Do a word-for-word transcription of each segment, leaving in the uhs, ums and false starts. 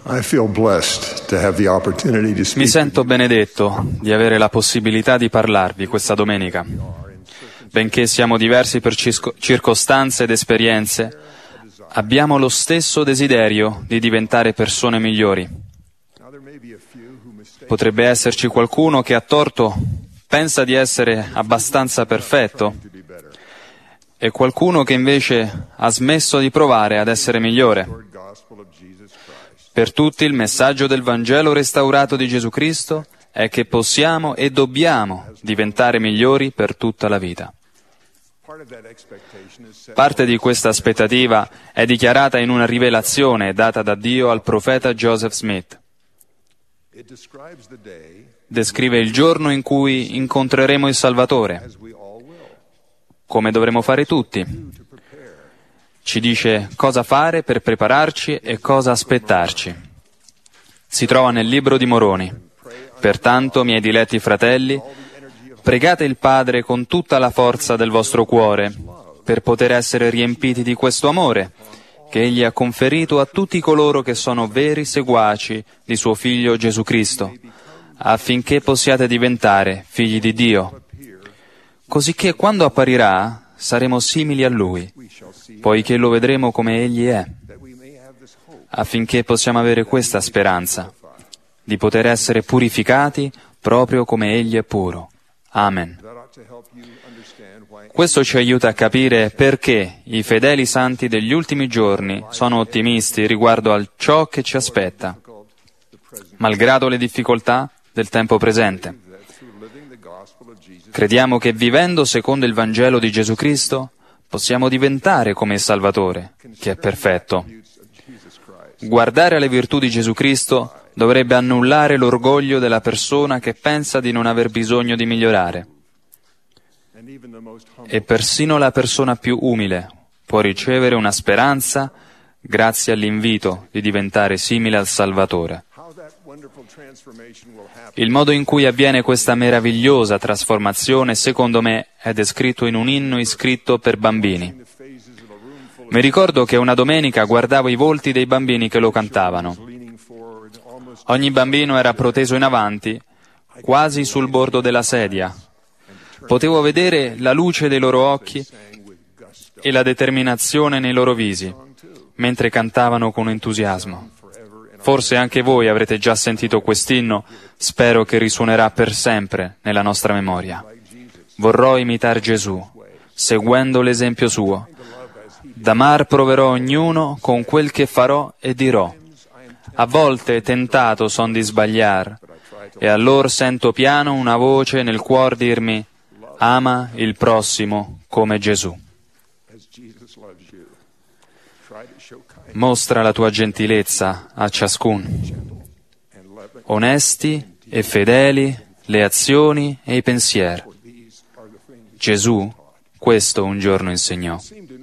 I feel blessed to have the opportunity to speak. Mi sento benedetto di avere la possibilità di parlarvi questa domenica. Benché siamo diversi per circo- circostanze ed esperienze, abbiamo lo stesso desiderio di diventare persone migliori. Potrebbe esserci qualcuno che a torto pensa di essere abbastanza perfetto e qualcuno che invece ha smesso di provare ad essere migliore. Per tutti il messaggio del Vangelo restaurato di Gesù Cristo è che possiamo e dobbiamo diventare migliori per tutta la vita. Parte di questa aspettativa è dichiarata in una rivelazione data da Dio al profeta Joseph Smith. Descrive il giorno in cui incontreremo il Salvatore, come dovremo fare tutti. Ci dice cosa fare per prepararci e cosa aspettarci. Si trova nel libro di Moroni. Pertanto, miei diletti fratelli, pregate il Padre con tutta la forza del vostro cuore, per poter essere riempiti di questo amore, che Egli ha conferito a tutti coloro che sono veri seguaci di suo Figlio Gesù Cristo, affinché possiate diventare figli di Dio. Cosicché quando apparirà saremo simili a Lui, poiché lo vedremo come Egli è, affinché possiamo avere questa speranza, di poter essere purificati proprio come Egli è puro. Amen. Questo ci aiuta a capire perché i fedeli santi degli ultimi giorni sono ottimisti riguardo a ciò che ci aspetta, malgrado le difficoltà del tempo presente. Crediamo che vivendo secondo il Vangelo di Gesù Cristo possiamo diventare come il Salvatore, che è perfetto. Guardare alle virtù di Gesù Cristo dovrebbe annullare l'orgoglio della persona che pensa di non aver bisogno di migliorare. E persino la persona più umile può ricevere una speranza grazie all'invito di diventare simile al Salvatore. Il modo in cui avviene questa meravigliosa trasformazione, secondo me, è descritto in un inno iscritto per bambini. Mi ricordo che una domenica guardavo i volti dei bambini che lo cantavano. Ogni bambino era proteso in avanti, quasi sul bordo della sedia. Potevo vedere la luce dei loro occhi e la determinazione nei loro visi, mentre cantavano con entusiasmo. Forse anche voi avrete già sentito quest'inno, spero che risuonerà per sempre nella nostra memoria. Vorrò imitar Gesù, seguendo l'esempio suo. D'amar proverò ognuno con quel che farò e dirò. A volte tentato son di sbagliar, e allor sento piano una voce nel cuor dirmi: ama il prossimo come Gesù. Mostra la tua gentilezza a ciascuno. Onesti e fedeli le azioni e i pensieri. Gesù questo un giorno insegnò.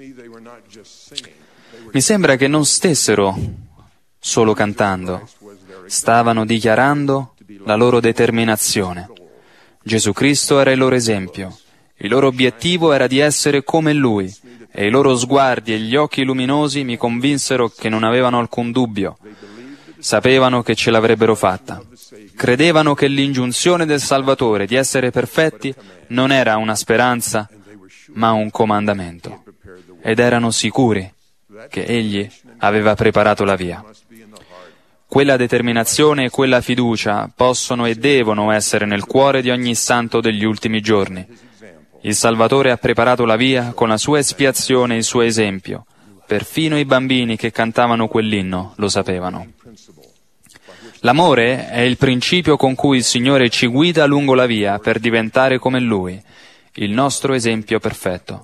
Mi sembra che non stessero solo cantando, stavano dichiarando la loro determinazione. Gesù Cristo era il loro esempio. Il loro obiettivo era di essere come Lui, e i loro sguardi e gli occhi luminosi mi convinsero che non avevano alcun dubbio. Sapevano che ce l'avrebbero fatta. Credevano che l'ingiunzione del Salvatore di essere perfetti non era una speranza, ma un comandamento. Ed erano sicuri che Egli aveva preparato la via. Quella determinazione e quella fiducia possono e devono essere nel cuore di ogni santo degli ultimi giorni. Il Salvatore ha preparato la via con la sua espiazione e il suo esempio. Perfino i bambini che cantavano quell'inno lo sapevano. L'amore è il principio con cui il Signore ci guida lungo la via per diventare come Lui, il nostro esempio perfetto.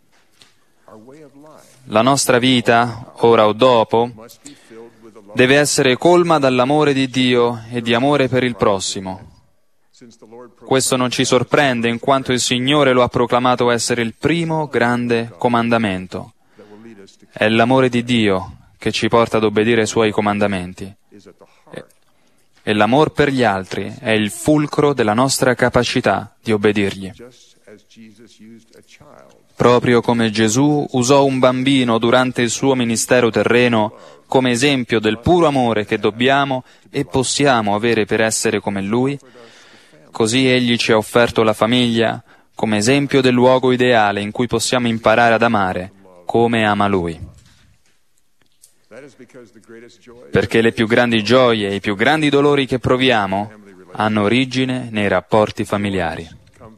La nostra vita, ora o dopo, deve essere colma dall'amore di Dio e di amore per il prossimo. Questo non ci sorprende, in quanto il Signore lo ha proclamato essere il primo grande comandamento. È l'amore di Dio che ci porta ad obbedire ai Suoi comandamenti. E l'amor per gli altri è il fulcro della nostra capacità di obbedirgli. Proprio come Gesù usò un bambino durante il suo ministero terreno come esempio del puro amore che dobbiamo e possiamo avere per essere come Lui, così Egli ci ha offerto la famiglia come esempio del luogo ideale in cui possiamo imparare ad amare come ama Lui. Perché le più grandi gioie e i più grandi dolori che proviamo hanno origine nei rapporti familiari.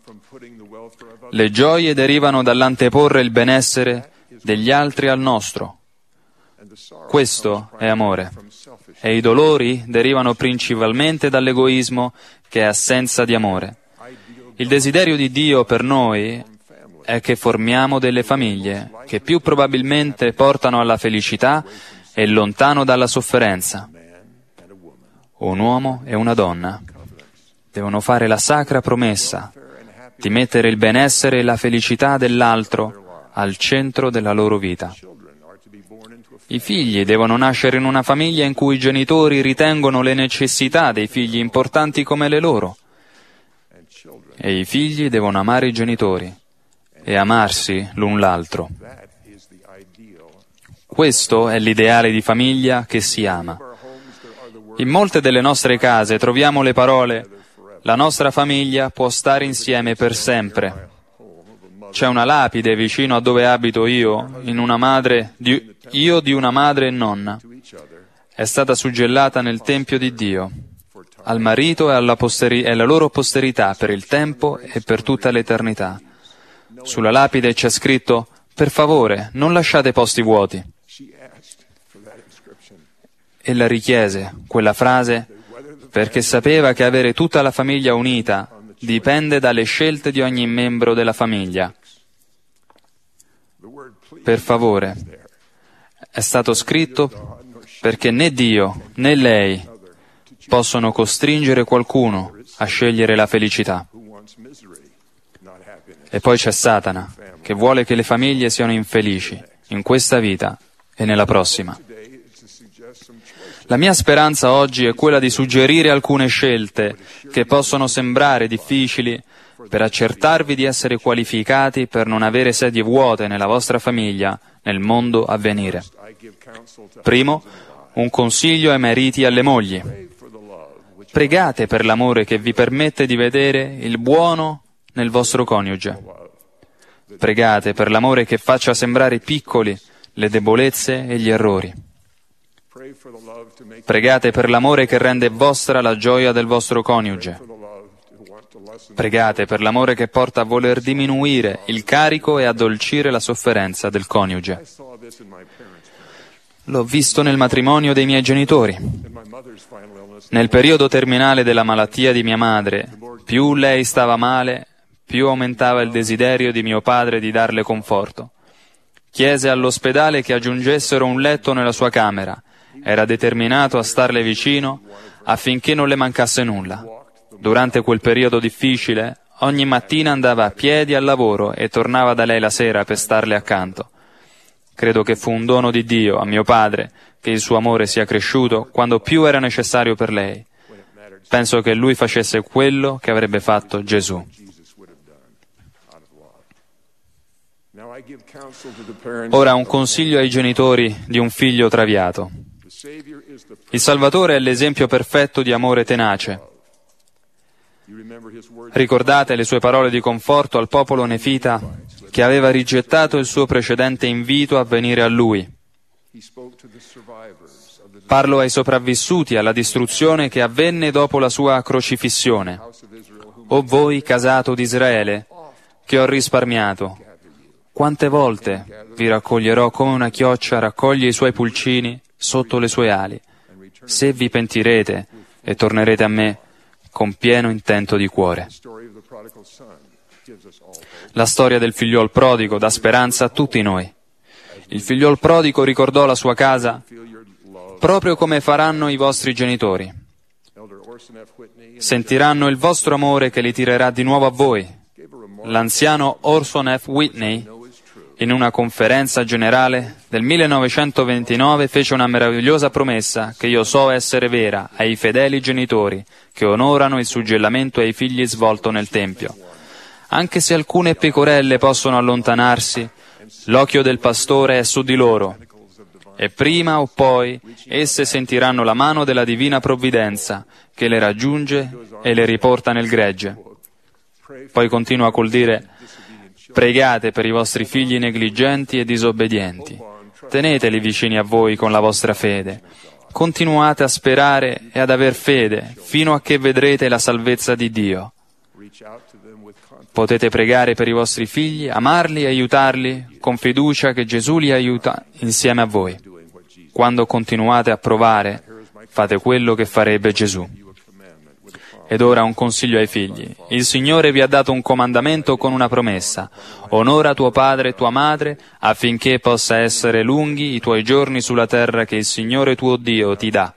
Le gioie derivano dall'anteporre il benessere degli altri al nostro. Questo è amore. E i dolori derivano principalmente dall'egoismo, che è assenza di amore. Il desiderio di Dio per noi è che formiamo delle famiglie che più probabilmente portano alla felicità e lontano dalla sofferenza. Un uomo e una donna devono fare la sacra promessa di mettere il benessere e la felicità dell'altro al centro della loro vita. I figli devono nascere in una famiglia in cui i genitori ritengono le necessità dei figli importanti come le loro. E i figli devono amare i genitori e amarsi l'un l'altro. Questo è l'ideale di famiglia che si ama. In molte delle nostre case troviamo le parole «La nostra famiglia può stare insieme per sempre». C'è una lapide vicino a dove abito io, in una madre di, io di una madre e nonna. È stata suggellata nel Tempio di Dio, al marito e alla, posteri- e alla loro posterità per il tempo e per tutta l'eternità. Sulla lapide c'è scritto «Per favore, non lasciate posti vuoti». Ella richiese quella frase perché sapeva che avere tutta la famiglia unita dipende dalle scelte di ogni membro della famiglia. Per favore, è stato scritto perché né Dio né lei possono costringere qualcuno a scegliere la felicità. E poi c'è Satana, che vuole che le famiglie siano infelici in questa vita e nella prossima. La mia speranza oggi è quella di suggerire alcune scelte che possono sembrare difficili per accertarvi di essere qualificati per non avere sedie vuote nella vostra famiglia nel mondo a venire. Primo, un consiglio ai mariti e alle mogli. Pregate per l'amore che vi permette di vedere il buono nel vostro coniuge. Pregate per l'amore che faccia sembrare piccoli le debolezze e gli errori. Pregate per l'amore che rende vostra la gioia del vostro coniuge. Pregate per l'amore che porta a voler diminuire il carico e addolcire la sofferenza del coniuge. L'ho visto nel matrimonio dei miei genitori. Nel periodo terminale della malattia di mia madre, più lei stava male, più aumentava il desiderio di mio padre di darle conforto. Chiese all'ospedale che aggiungessero un letto nella sua camera. Era determinato a starle vicino affinché non le mancasse nulla. Durante quel periodo difficile, ogni mattina andava a piedi al lavoro e tornava da lei la sera per starle accanto. Credo che fu un dono di Dio a mio padre che il suo amore sia cresciuto quando più era necessario per lei. Penso che lui facesse quello che avrebbe fatto Gesù. Ora un consiglio ai genitori di un figlio traviato. Il Salvatore è l'esempio perfetto di amore tenace. Ricordate le sue parole di conforto al popolo nefita che aveva rigettato il suo precedente invito a venire a Lui. Parlo ai sopravvissuti alla distruzione che avvenne dopo la sua crocifissione. O voi, casato di Israele, che ho risparmiato, quante volte vi raccoglierò come una chioccia raccoglie i suoi pulcini sotto le sue ali, se vi pentirete e tornerete a me con pieno intento di cuore. La storia del figliol prodigo dà speranza a tutti noi. Il figliol prodigo ricordò la sua casa proprio come faranno i vostri genitori. Sentiranno il vostro amore che li tirerà di nuovo a voi. L'anziano Orson F. Whitney, in una conferenza generale del millenovecentoventinove, fece una meravigliosa promessa che io so essere vera ai fedeli genitori che onorano il suggellamento ai figli svolto nel Tempio. Anche se alcune pecorelle possono allontanarsi, l'occhio del pastore è su di loro e prima o poi esse sentiranno la mano della divina provvidenza che le raggiunge e le riporta nel gregge. Poi continua col dire: pregate per i vostri figli negligenti e disobbedienti. Teneteli vicini a voi con la vostra fede. Continuate a sperare e ad aver fede fino a che vedrete la salvezza di Dio. Potete pregare per i vostri figli, amarli e aiutarli con fiducia che Gesù li aiuta insieme a voi. Quando continuate a provare, fate quello che farebbe Gesù. Ed ora un consiglio ai figli. Il Signore vi ha dato un comandamento con una promessa. Onora tuo padre e tua madre, affinché possa essere lunghi i tuoi giorni sulla terra che il Signore tuo Dio ti dà.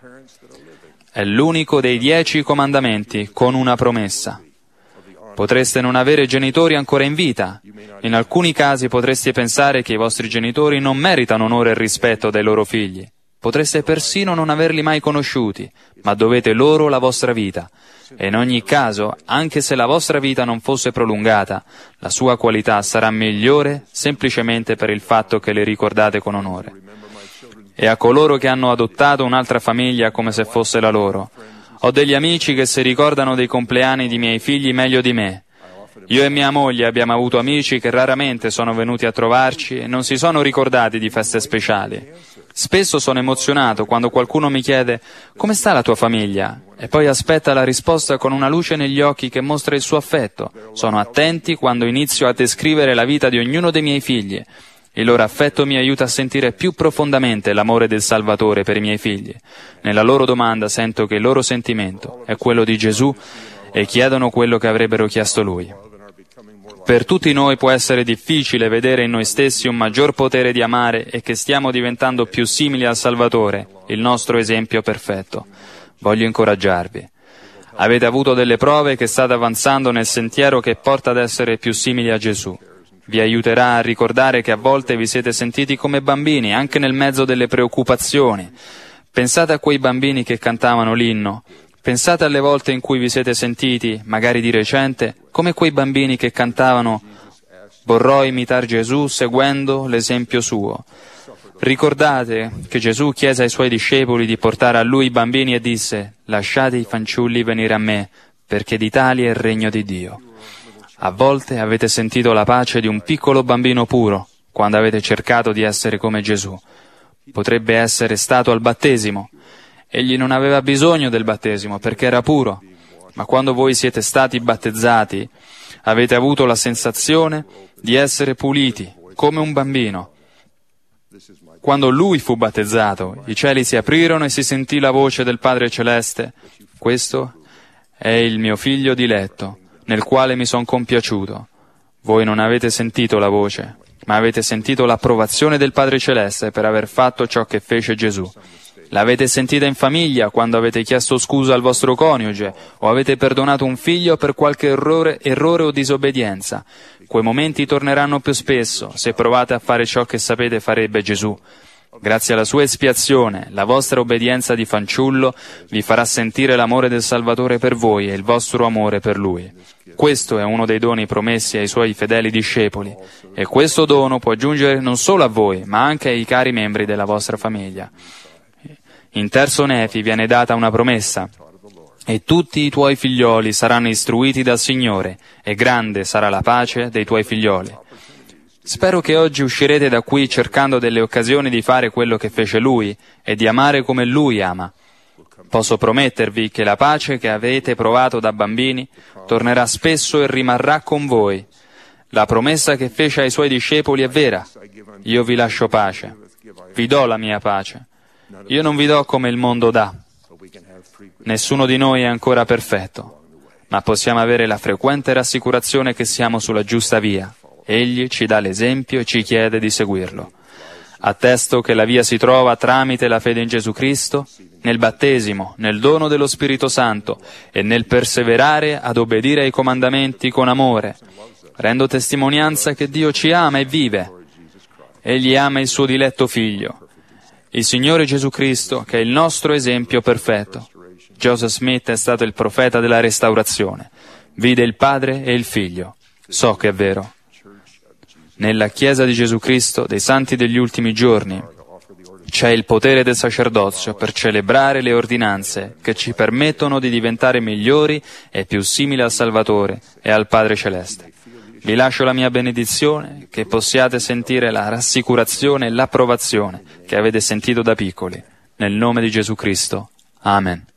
È l'unico dei dieci comandamenti con una promessa. Potreste non avere genitori ancora in vita. In alcuni casi potreste pensare che i vostri genitori non meritano onore e rispetto dai loro figli. Potreste persino non averli mai conosciuti, ma dovete loro la vostra vita. E in ogni caso, anche se la vostra vita non fosse prolungata, la sua qualità sarà migliore semplicemente per il fatto che le ricordate con onore. E a coloro che hanno adottato un'altra famiglia come se fosse la loro, ho degli amici che si ricordano dei compleanni di miei figli meglio di me. Io e mia moglie abbiamo avuto amici che raramente sono venuti a trovarci e non si sono ricordati di feste speciali. Spesso sono emozionato quando qualcuno mi chiede «Come sta la tua famiglia?» e poi aspetta la risposta con una luce negli occhi che mostra il suo affetto. Sono attenti quando inizio a descrivere la vita di ognuno dei miei figli. Il loro affetto mi aiuta a sentire più profondamente l'amore del Salvatore per i miei figli. Nella loro domanda sento che il loro sentimento è quello di Gesù e chiedono quello che avrebbero chiesto Lui. Per tutti noi può essere difficile vedere in noi stessi un maggior potere di amare e che stiamo diventando più simili al Salvatore, il nostro esempio perfetto. Voglio incoraggiarvi. Avete avuto delle prove che state avanzando nel sentiero che porta ad essere più simili a Gesù. Vi aiuterà a ricordare che a volte vi siete sentiti come bambini, anche nel mezzo delle preoccupazioni. Pensate a quei bambini che cantavano l'inno. Pensate alle volte in cui vi siete sentiti, magari di recente, come quei bambini che cantavano «Vorrò imitar Gesù seguendo l'esempio suo». Ricordate che Gesù chiese ai suoi discepoli di portare a lui i bambini e disse «Lasciate i fanciulli venire a me, perché di tali è il regno di Dio». A volte avete sentito la pace di un piccolo bambino puro, quando avete cercato di essere come Gesù. Potrebbe essere stato al battesimo. Egli non aveva bisogno del battesimo perché era puro, ma quando voi siete stati battezzati, avete avuto la sensazione di essere puliti, come un bambino. Quando lui fu battezzato, i cieli si aprirono e si sentì la voce del Padre Celeste. Questo è il mio figlio diletto, nel quale mi son compiaciuto. Voi non avete sentito la voce, ma avete sentito l'approvazione del Padre Celeste per aver fatto ciò che fece Gesù. L'avete sentita in famiglia quando avete chiesto scusa al vostro coniuge o avete perdonato un figlio per qualche errore, errore o disobbedienza. Quei momenti torneranno più spesso se provate a fare ciò che sapete farebbe Gesù. Grazie alla sua espiazione, la vostra obbedienza di fanciullo vi farà sentire l'amore del Salvatore per voi e il vostro amore per Lui. Questo è uno dei doni promessi ai suoi fedeli discepoli e questo dono può giungere non solo a voi, ma anche ai cari membri della vostra famiglia. In terzo Nefi viene data una promessa, e tutti i tuoi figlioli saranno istruiti dal Signore, e grande sarà la pace dei tuoi figlioli. Spero che oggi uscirete da qui cercando delle occasioni di fare quello che fece Lui, e di amare come Lui ama. Posso promettervi che la pace che avete provato da bambini tornerà spesso e rimarrà con voi. La promessa che fece ai Suoi discepoli è vera. Io vi lascio pace. Vi do la mia pace. Io non vi do come il mondo dà. Nessuno di noi è ancora perfetto, ma possiamo avere la frequente rassicurazione che siamo sulla giusta via. Egli ci dà l'esempio e ci chiede di seguirlo. Attesto che la via si trova tramite la fede in Gesù Cristo, nel battesimo, nel dono dello Spirito Santo e nel perseverare ad obbedire ai comandamenti con amore. Rendo testimonianza che Dio ci ama e vive. Egli ama il suo diletto Figlio, il Signore Gesù Cristo, che è il nostro esempio perfetto. Joseph Smith è stato il profeta della restaurazione. Vide il Padre e il Figlio. So che è vero. Nella Chiesa di Gesù Cristo, dei Santi degli ultimi giorni, c'è il potere del sacerdozio per celebrare le ordinanze che ci permettono di diventare migliori e più simili al Salvatore e al Padre Celeste. Vi lascio la mia benedizione, che possiate sentire la rassicurazione e l'approvazione che avete sentito da piccoli. Nel nome di Gesù Cristo. Amen.